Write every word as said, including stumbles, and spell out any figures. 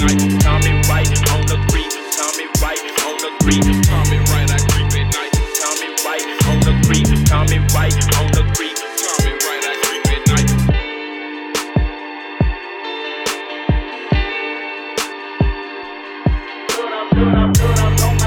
night. Tommy right on the creep. Tommy right on the creep. Tommy right, I creep at night. Tommy right on the creep. Tommy right on the creep. Tommy right, I creep at night. Put up, put up, put up,